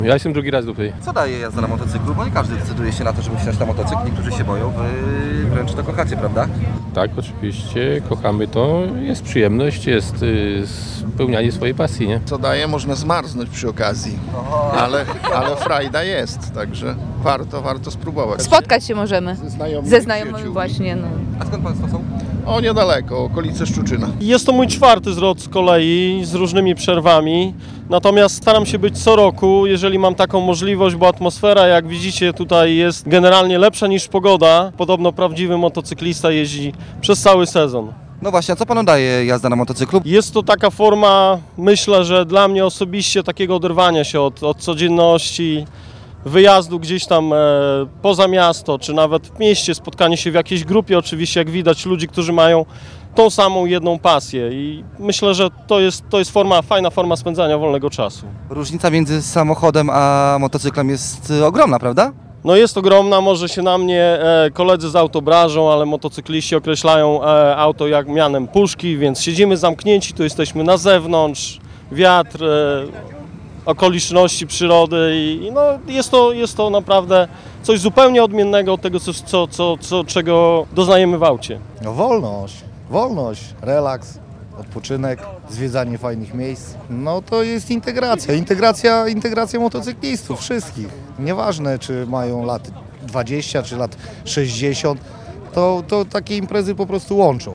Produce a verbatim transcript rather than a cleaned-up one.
Ja jestem drugi raz tutaj. Co daje jazda na motocyklu? Bo nie każdy decyduje się na to, żeby wsiąść na motocykl. Niektórzy się boją, wy wręcz to kochacie, prawda? Tak, oczywiście, kochamy to. Jest przyjemność, jest y, spełnianie swojej pasji, nie? Co daje, można zmarznąć przy okazji, ale, ale frajda jest, także warto, warto spróbować. Spotkać się możemy Znajomych ze znajomymi przyjaciół. właśnie. No. A skąd Państwo są? O, niedaleko, okolice Szczuczyna. Jest to mój czwarty zlot z kolei, z różnymi przerwami. Natomiast staram się być co roku, jeżeli mam taką możliwość, bo atmosfera, jak widzicie, tutaj jest generalnie lepsza niż pogoda. Podobno prawdziwy motocyklista jeździ przez cały sezon. No właśnie, a co Panu daje jazda na motocyklu? Jest to taka forma, myślę, że dla mnie osobiście takiego oderwania się od, od codzienności, wyjazdu gdzieś tam e, poza miasto, czy nawet w mieście, spotkanie się w jakiejś grupie, oczywiście jak widać ludzi, którzy mają tą samą jedną pasję i myślę, że to jest, to jest forma, fajna forma spędzania wolnego czasu. Różnica między samochodem a motocyklem jest y, ogromna, prawda? No jest ogromna, może się na mnie e, koledzy z auto obrażą, ale motocykliści określają e, auto jak mianem puszki, więc siedzimy zamknięci, tu jesteśmy na zewnątrz, wiatr, e, okoliczności przyrody i, i no jest to, jest to naprawdę coś zupełnie odmiennego od tego, co, co, co, co, czego doznajemy w aucie. No wolność, wolność, relaks, odpoczynek, zwiedzanie fajnych miejsc. No to jest integracja, integracja, integracja motocyklistów, wszystkich. Nieważne, czy mają lat dwadzieścia, czy lat sześćdziesiąt, to, to takie imprezy po prostu łączą.